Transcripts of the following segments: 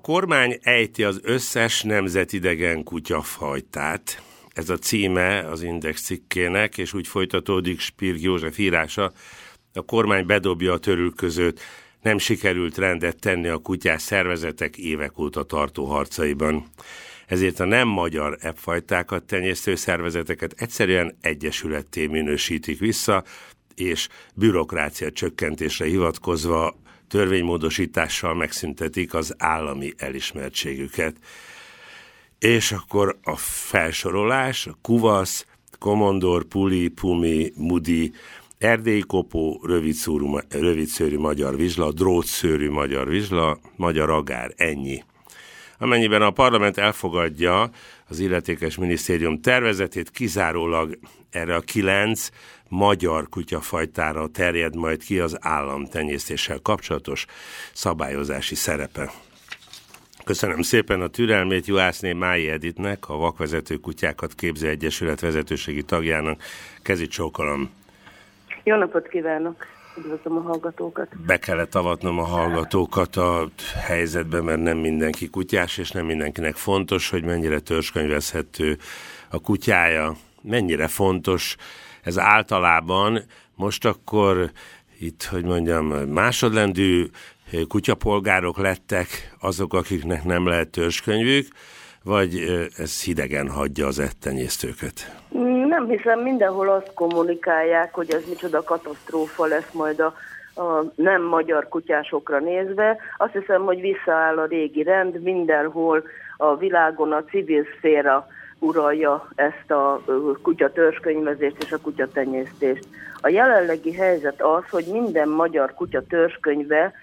kormány ejti az összes nemzetidegen kutyafajtát. Ez a címe az Index cikkének, és úgy folytatódik Spirk József írása. A kormány bedobja a törülközőt, nem sikerült rendet tenni a kutyás szervezetek évek óta tartó harcaiban. Ezért a nem magyar ebbfajtákat tenyésztő szervezeteket egyszerűen egyesületté minősítik vissza, és bürokrácia csökkentésre hivatkozva törvénymódosítással megszüntetik az állami elismertségüket. És akkor a felsorolás, a kuvasz, komondor, puli, pumi, mudi, erdélyi kopó, rövidszőrű magyar vizsla, drótszőrű magyar vizsla, magyar agár, ennyi. Amennyiben a parlament elfogadja az illetékes minisztérium tervezetét, kizárólag erre a 9 magyar kutyafajtára terjed majd ki az államtenyésztéssel kapcsolatos szabályozási szerepe. Köszönöm szépen a türelmét Juhászné Mályi Editnek, a Vakvezető Kutyákat Képző Egyesület vezetőségi tagjának. Kezi csókolom. Jó napot kívánok! Üdvözlöm a hallgatókat! Be kellett avatnom a hallgatókat a helyzetbe, mert nem mindenki kutyás, és nem mindenkinek fontos, hogy mennyire törzskönyvezhető a kutyája. Mennyire fontos ez általában. Most akkor itt, hogy mondjam, másodrendű kutyapolgárok lettek azok, akiknek nem lehet törzskönyvük, vagy ez hidegen hagyja az ettenyésztőket? Nem hiszem, mindenhol azt kommunikálják, hogy ez micsoda katasztrófa lesz majd a nem magyar kutyásokra nézve. Azt hiszem, hogy visszaáll a régi rend, mindenhol a világon a civil szféra uralja ezt a kutya törzskönyvezést és a kutyatenyésztést. A jelenlegi helyzet az, hogy minden magyar kutya törzskönyve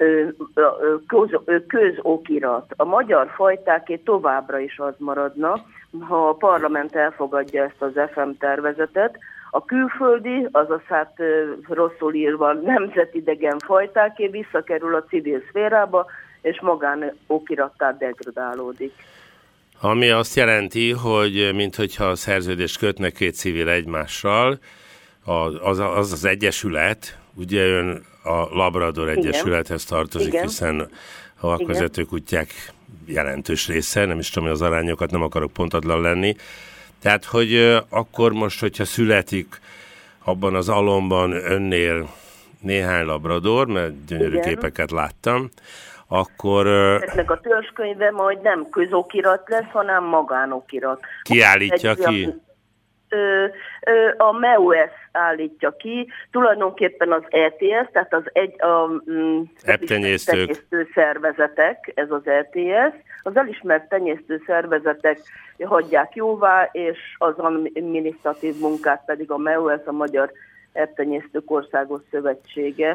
közokirat. A magyar fajtáké továbbra is az maradna, ha a parlament elfogadja ezt az FM tervezetet. A külföldi, azaz hát rosszul írva nemzetidegen fajtáké visszakerül a civil szférába, és magánokirattá degradálódik. Ami azt jelenti, hogy minthogyha a szerződést kötnek két civil egymással, az egyesület, ugye ön a Labrador Egyesülethez tartozik, igen, hiszen a vakvezető kutyák jelentős része, nem is tudom, hogy az arányokat, nem akarok pontatlan lenni. Tehát, hogy akkor most, hogyha születik abban az alomban önnél néhány labrador, mert gyönyörű igen, képeket láttam, akkor... Eznek a törzskönyve majd nem közokirat lesz, hanem magánokirat. Ki állítja ki? A MEUS állítja ki, tulajdonképpen az ETS, tehát az tenyésztő szervezetek, ez az ETS, az elismert tenyésztő szervezetek hagyják jóvá, és az adminisztratív munkát pedig a MEUS, a Magyar Ebbtenyésztők Országos Szövetsége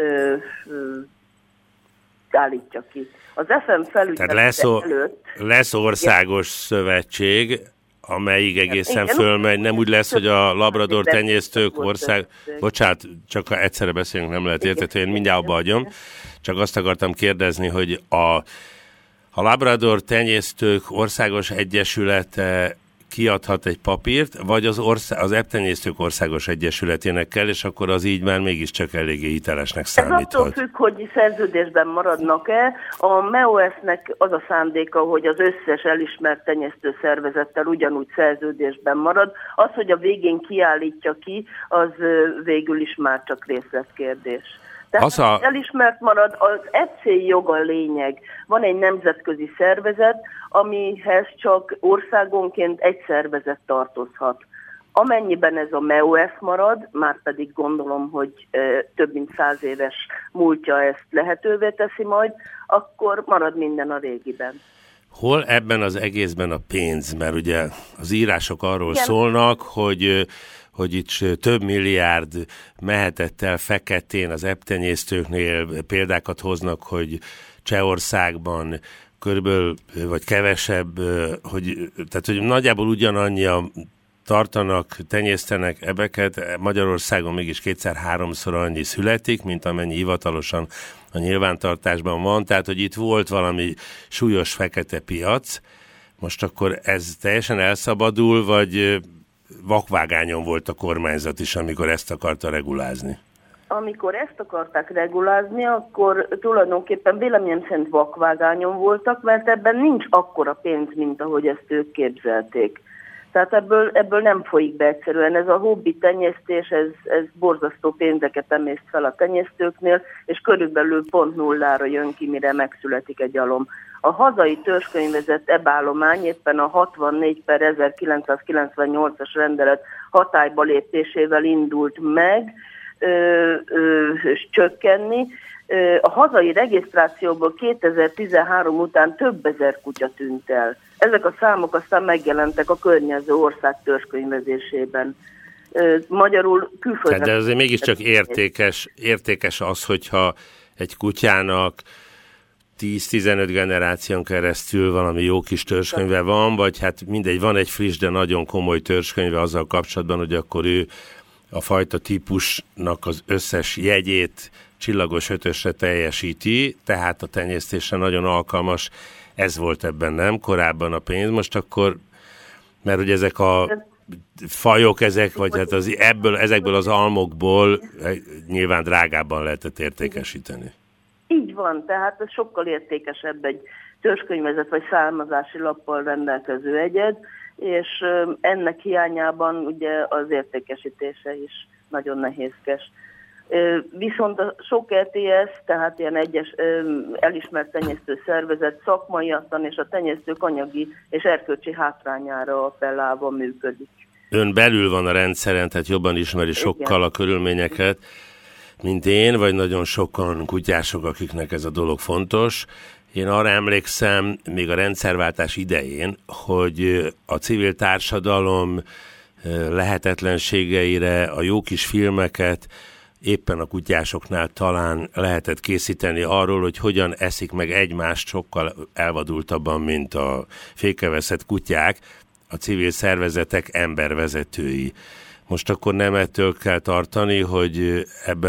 állítja ki. Az FM felügyelete előtt... lesz országos szövetség, amelyik egészen fölmegy. Nem úgy lesz, hogy a labrador tenyésztők Bocsánat, csak ha egyszerre beszélünk, nem lehet értető, én mindjárt abba hagyom. Csak azt akartam kérdezni, hogy a labrador tenyésztők országos egyesülete kiadhat egy papírt, vagy az ebbtenyésztők országos egyesületének kell, és akkor az így már mégiscsak eléggé hitelesnek számíthat. Ez attól függ, hogy szerződésben maradnak-e. A MEOS-nek az a szándéka, hogy az összes elismert tenyésztő szervezettel ugyanúgy szerződésben marad. Az, hogy a végén kiállítja ki, az végül is már csak részletkérdés. Tehát elismert marad, az ECC joga lényeg. Van egy nemzetközi szervezet, amihez csak országonként egy szervezet tartozhat. Amennyiben ez a MEOS marad, már pedig gondolom, hogy több mint 100 éves múltja ezt lehetővé teszi majd, akkor marad minden a régiben. Hol ebben az egészben a pénz? Mert ugye az írások arról szólnak, hogy itt több milliárd mehetett el feketén az ebbtenyésztőknél, példákat hoznak, hogy Csehországban körülbelül, vagy kevesebb, tehát hogy nagyjából ugyanannyian tartanak, tenyésztenek ebbeket, Magyarországon mégis 2-3-szor annyi születik, mint amennyi hivatalosan a nyilvántartásban van, tehát hogy itt volt valami súlyos fekete piac, most akkor ez teljesen elszabadul, vagy vakvágányon volt a kormányzat is, amikor ezt akarta regulázni? amikor ezt akarták regulázni, akkor tulajdonképpen véleményem szerint vakvágányon voltak, mert ebben nincs akkora pénz, mint ahogy ezt ők képzelték. Tehát ebből nem folyik be egyszerűen. Ez a hobbi tenyésztés, ez borzasztó pénzeket emészt fel a tenyésztőknél, és körülbelül pont nullára jön ki, mire megszületik egy alom. A hazai törzskönyvezett ebállomány éppen a 64/1998-as rendelet hatályba lépésével indult meg, csökkenni. A hazai regisztrációból 2013 után több ezer kutya tűnt el. Ezek a számok aztán megjelentek a környező ország törzskönyvezésében. Magyarul külföldre... De azért mégiscsak értékes az, hogyha egy kutyának 10-15 generáción keresztül valami jó kis törzskönyve van, vagy hát mindegy, van egy friss, de nagyon komoly törzskönyve azzal kapcsolatban, hogy akkor ő a fajta típusnak az összes jegyét csillagos ötösre teljesíti, tehát a tenyésztésre nagyon alkalmas. Ez volt ebben, nem? Korábban a pénz, most akkor, mert ugye ezek a fajok, vagy hát ezekből az almokból nyilván drágábban lehetett értékesíteni. Így van, tehát ez sokkal értékesebb egy törzskönyvezet vagy származási lappal rendelkező egyed, és ennek hiányában ugye az értékesítése is nagyon nehézkes. Viszont a sok ETS, tehát ilyen egyes elismert tenyésztő szervezet szakmaiatlan és a tenyésztők anyagi és erkölcsi hátrányára appellálva működik. Ön belül van a rendszeren, tehát jobban ismeri sokkal a körülményeket, mint én, vagy nagyon sokan kutyások, akiknek ez a dolog fontos. Én arra emlékszem, még a rendszerváltás idején, hogy a civil társadalom lehetetlenségeire a jó kis filmeket éppen a kutyásoknál talán lehetett készíteni arról, hogy hogyan eszik meg egymást sokkal elvadultabban, mint a fékeveszett kutyák, a civil szervezetek embervezetői. Most akkor nem ettől kell tartani, hogy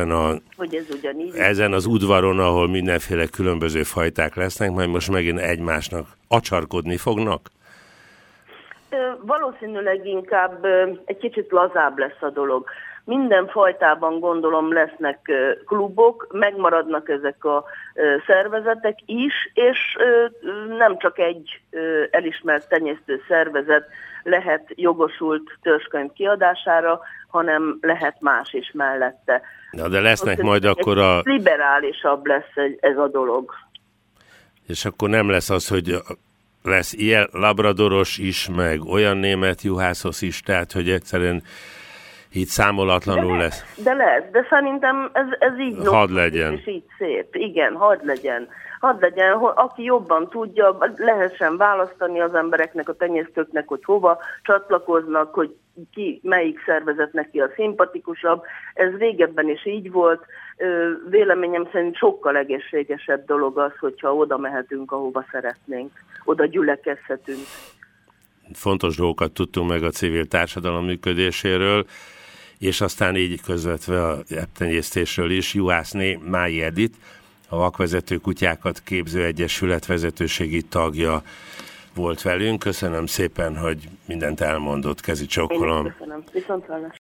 ezen az udvaron, ahol mindenféle különböző fajták lesznek, majd most megint egymásnak acsarkodni fognak? Valószínűleg inkább egy kicsit lazább lesz a dolog. Minden fajtában gondolom lesznek klubok, megmaradnak ezek a szervezetek is, és nem csak egy elismert tenyésztő szervezet lehet jogosult törzskönyv kiadására, hanem lehet más is mellette. De lesznek majd akkor liberálisabb lesz ez a dolog. És akkor nem lesz az, hogy lesz ilyen labradoros is, meg olyan német juhászos is, tehát hogy egyszerűen így számolatlanul lesz. De lesz, de szerintem ez így hadd legyen. És így szép. Igen, hadd legyen. Hadd legyen, aki jobban tudja, lehessen választani az embereknek, a tenyésztőknek, hogy hova csatlakoznak, hogy ki, melyik szervezet neki a szimpatikusabb. Ez régebben is így volt. Véleményem szerint sokkal egészségesebb dolog az, hogyha oda mehetünk, ahova szeretnénk. Oda gyülekezhetünk. Fontos dolgokat tudtunk meg a civil társadalom működéséről, és aztán így közvetve a tenyésztésről is. Juhászné Mályi Edit, a Vakvezető Kutyákat Képző Egyesület vezetőségi tagja volt velünk. Köszönöm szépen, hogy mindent elmondott. Kezi csókolom. Köszönöm. Viszontlátásra.